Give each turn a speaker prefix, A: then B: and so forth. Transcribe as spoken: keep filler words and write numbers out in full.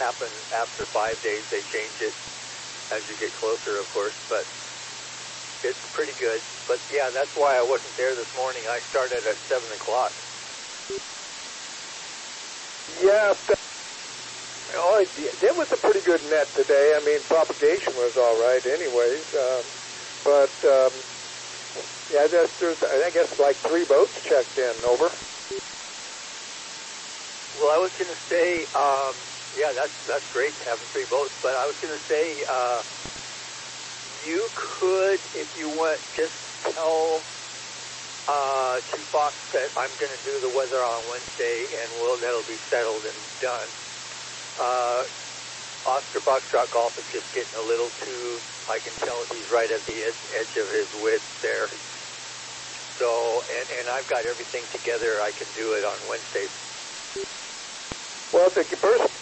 A: happen after five days. They change it as you get closer, of course, but it's pretty good. But yeah, that's why I wasn't there this morning. I started at seven o'clock.
B: Yeah, that, oh, it was a pretty good net today. I mean, propagation was all right anyways. Um, but, um, yeah, there's, there's, I guess, like three boats checked in. Over.
A: Well, I was going to say, um, yeah, that's that's great having three boats. But I was going to say, uh, you could, if you want, just tell uh, Chief Fox that I'm going to do the weather on Wednesday, and we'll that'll be settled and done. Uh, Oscar Foxtrot Golf is just getting a little too. I can tell he's right at the edge, edge of his width there. So, and, and I've got everything together. I can do it on Wednesday.
B: Well, the first